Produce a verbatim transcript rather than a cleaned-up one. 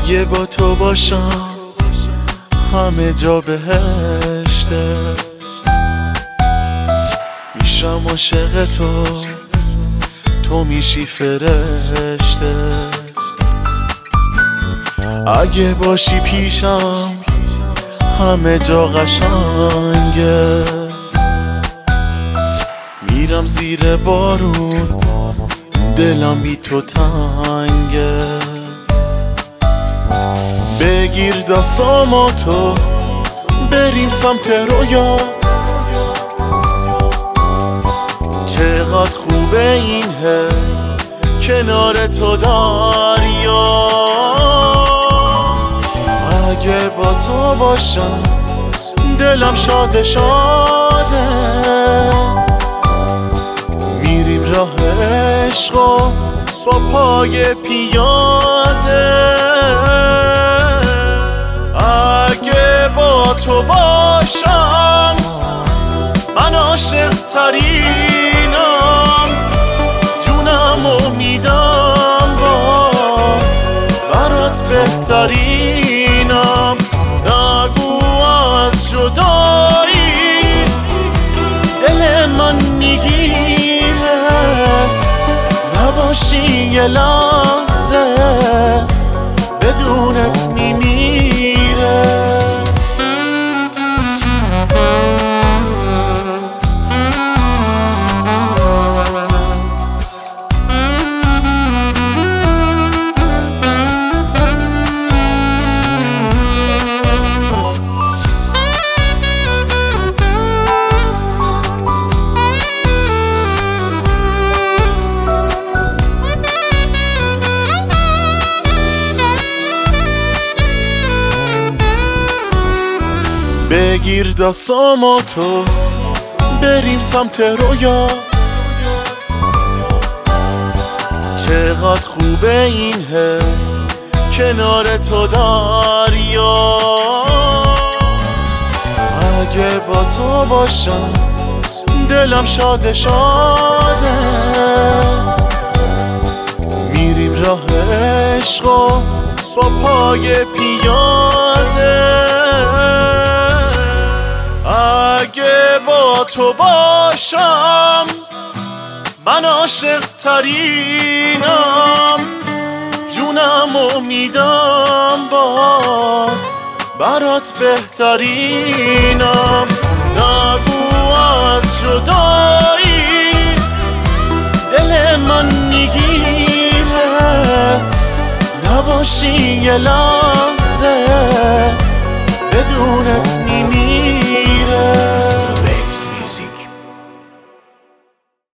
اگه با تو باشم همه جا بهشته، میشم عاشق تو، تو میشی فرشته. اگه باشی پیشم همه جا قشنگه، میرم زیر بارون دلم بی تو تنگه. بگیر دستامو تو بریم سمت رویا، چقدر خوبه این حس کنار تو دریا. اگه با تو باشم دلم شاده شاده، میریم راه عشق و با پای پیاده. اگه با تو باشم من عاشق ترینم، جونمو میدم باز برات بهترینم. نگو از جدایی دل من میگیره، نباشی یه لحظه بدونت میمیره. بگیر دستامو تو بریم سمت رویا، چقدر خوبه این حس کنار تو دریا. اگه با تو باشم دلم شاده شاده، میریم راه عشق و با پای پیاده. اگه با تو باشم من عاشق ترینم، جونمو میدم باز برات بهترینم. نگو از جدایی دل من میگیره، نباشی یه لحظه بدونت میمیره.